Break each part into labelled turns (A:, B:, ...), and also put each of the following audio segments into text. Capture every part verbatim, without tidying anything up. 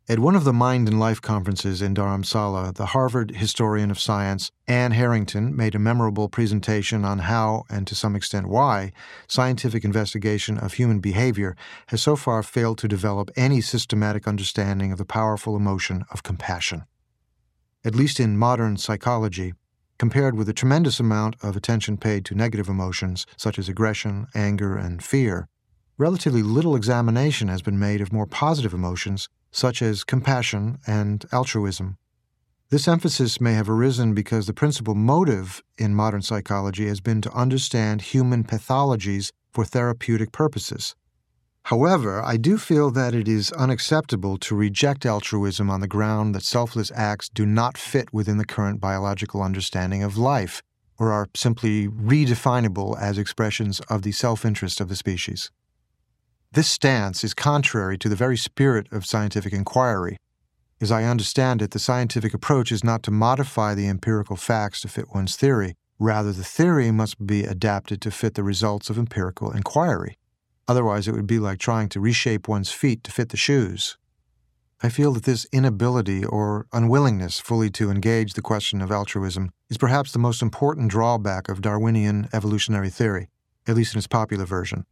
A: At one of the Mind and Life conferences in Dharamsala, the Harvard historian of science, Anne Harrington, made a memorable presentation on how, and to some extent why, scientific investigation of human behavior has so far failed to develop any systematic understanding of the powerful emotion of compassion. At least in modern psychology, compared with the tremendous amount of attention paid to negative emotions such as aggression, anger, and fear, relatively little examination has been made of more positive emotions such as compassion and altruism. This emphasis may have arisen because the principal motive in modern psychology has been to understand human pathologies for therapeutic purposes. However, I do feel that it is unacceptable to reject altruism on the ground that selfless acts do not fit within the current biological understanding of life, or are simply redefinable as expressions of the self-interest of the species. This stance is contrary to the very spirit of scientific inquiry. As I understand it, the scientific approach is not to modify the empirical facts to fit one's theory. Rather, the theory must be adapted to fit the results of empirical inquiry. Otherwise, it would be like trying to reshape one's feet to fit the shoes. I feel that this inability or unwillingness fully to engage the question of altruism is perhaps the most important drawback of Darwinian evolutionary theory, at least in its popular version.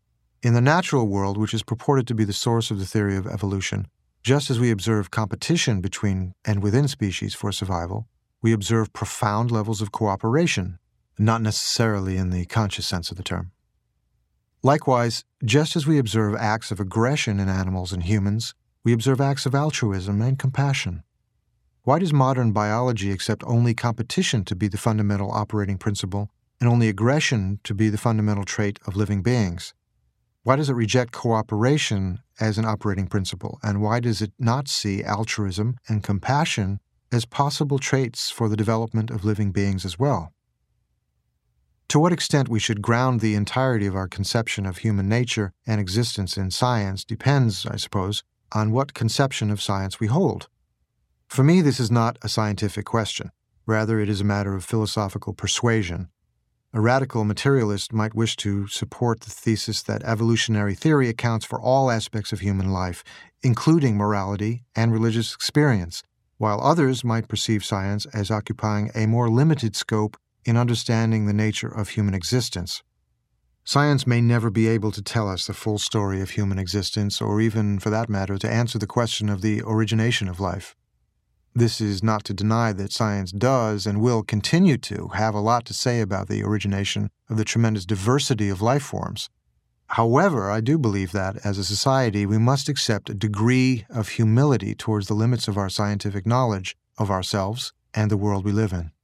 A: In the natural world, which is purported to be the source of the theory of evolution, just as we observe competition between and within species for survival, we observe profound levels of cooperation, not necessarily in the conscious sense of the term. Likewise, just as we observe acts of aggression in animals and humans, we observe acts of altruism and compassion. Why does modern biology accept only competition to be the fundamental operating principle and only aggression to be the fundamental trait of living beings? Why does it reject cooperation as an operating principle, and why does it not see altruism and compassion as possible traits for the development of living beings as well? To what extent we should ground the entirety of our conception of human nature and existence in science depends, I suppose, on what conception of science we hold. For me, this is not a scientific question. Rather, it is a matter of philosophical persuasion. A radical materialist might wish to support the thesis that evolutionary theory accounts for all aspects of human life, including morality and religious experience, while others might perceive science as occupying a more limited scope in understanding the nature of human existence. Science may never be able to tell us the full story of human existence, or even, for that matter, to answer the question of the origination of life. This is not to deny that science does and will continue to have a lot to say about the origination of the tremendous diversity of life forms. However, I do believe that, as a society, we must accept a degree of humility towards the limits of our scientific knowledge of ourselves and the world we live in.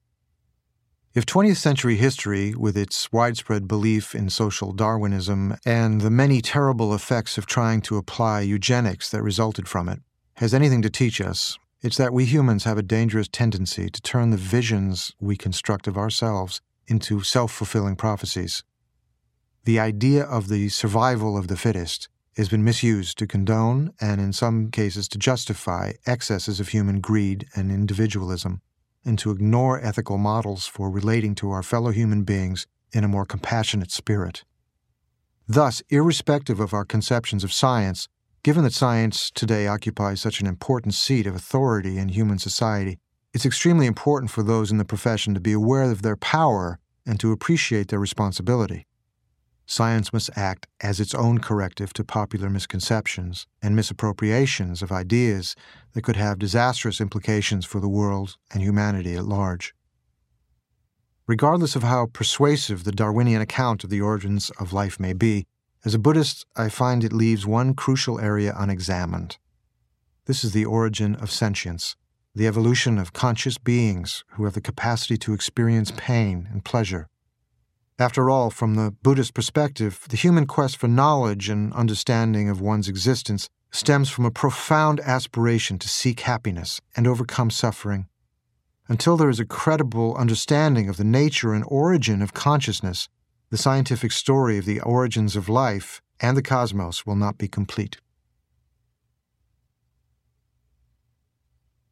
A: If twentieth century history, with its widespread belief in social Darwinism and the many terrible effects of trying to apply eugenics that resulted from it, has anything to teach us, it's that we humans have a dangerous tendency to turn the visions we construct of ourselves into self-fulfilling prophecies. The idea of the survival of the fittest has been misused to condone and, in some cases, to justify excesses of human greed and individualism, and to ignore ethical models for relating to our fellow human beings in a more compassionate spirit. Thus, irrespective of our conceptions of science, given that science today occupies such an important seat of authority in human society, it's extremely important for those in the profession to be aware of their power and to appreciate their responsibility. Science must act as its own corrective to popular misconceptions and misappropriations of ideas that could have disastrous implications for the world and humanity at large. Regardless of how persuasive the Darwinian account of the origins of life may be, as a Buddhist, I find it leaves one crucial area unexamined. This is the origin of sentience, the evolution of conscious beings who have the capacity to experience pain and pleasure. After all, from the Buddhist perspective, the human quest for knowledge and understanding of one's existence stems from a profound aspiration to seek happiness and overcome suffering. Until there is a credible understanding of the nature and origin of consciousness, the scientific story of the origins of life and the cosmos will not be complete.